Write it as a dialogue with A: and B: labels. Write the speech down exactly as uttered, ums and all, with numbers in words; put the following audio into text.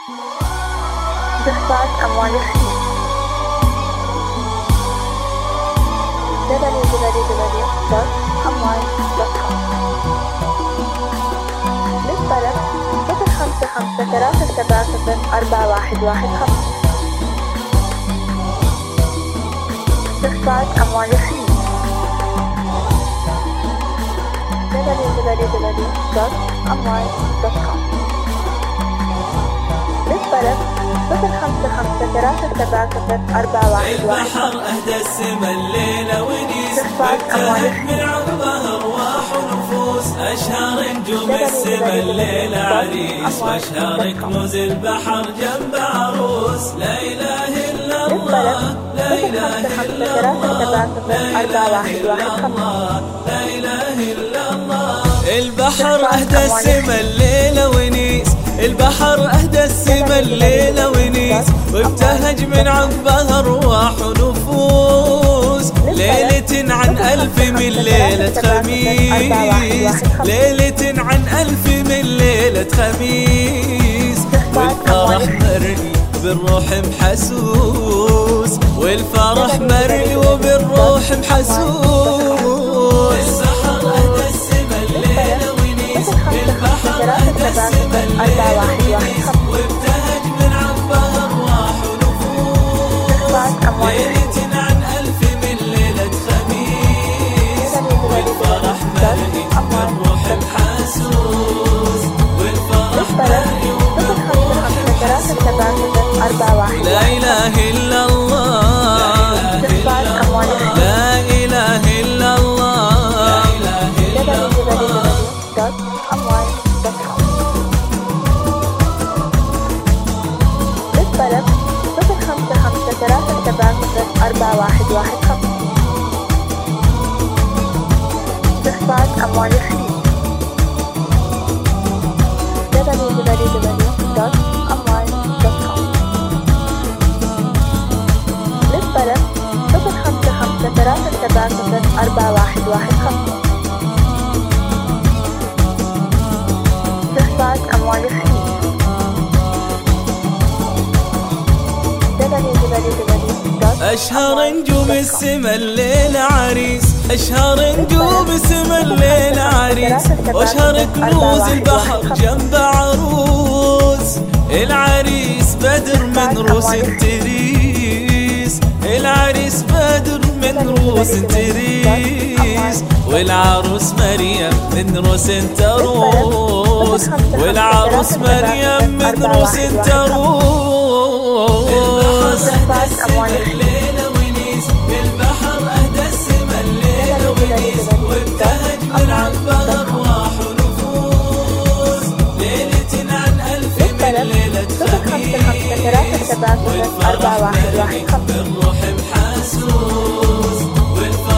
A: دفعت أموال الخير دبليو دبليو دبليو دوت أموال دوت كوم. للطلب صفر خمسة خمسة ثلاثة سبعة صفر أربعة واحد واحد خمسة. دفعت أموال الخير دبليو دبليو دبليو دوت أموال دوت كوم. للطلب صفر خمسة خمسة ثلاثة سبعة صفر أربعة واحد واحد.
B: البحر أهدى السما الليلة ونيس وابتهج من عقبه أرواح ونفوس. أشهر نجوم السما الليلة عريس وأشهر كنوز البحر جنب عروس. لا إله إلا الله لا إله إلا الله لا إله إلا الله لا إله إلا الله. البحر أهدى السما الليلة ونيس البحر أهدى السما الليلة ونيس وابتهج من عقبها أرواح ونفوس. ليلة عن ألف من ليلة خميس ليلة عن ألف من ليلة خميس. والفرح مرني بالروح محسوس والفرح مرني وبالروح محسوس. البحر أهدى السما الليلة ونيس البحر أهدى السما الليلة ونيس وابتهج من عقبها أرواح ونفوس. ليلة عن ألف من ليلة خميس والفرح مرني بالروح محسوس والفرح مرني وبالروح محسوس. لا إله إلا الله لا إله إلا الله.
A: للطلب صفر خمسة خمسة ثلاثة سبعة صفر أربعة واحد واحد خمسة. دفعت أموال الخير دبليو دبليو دبليو دوت أموال دوت كوم. للطلب صفر خمسة خمسة ثلاثة سبعة صفر أربعة واحد واحد خمسة. دفعت أموال الخير
B: أشهر نجوم السما الليلة عريس أشهر نجوم السما الليلة عريس وأشهر كنوز البحر جنب عروس. العريس بدر من روس تريس العريس بدر من روس تريس والعروس مريم من روس تروس والعروس مريم من روس تروس. الليلة ونيس البحر أهدى السما الليلة ونيس وابتهج من عقبها أرواح ونفوس. ليلة عن ألف من ليلة خميس والفرح مرني بالروح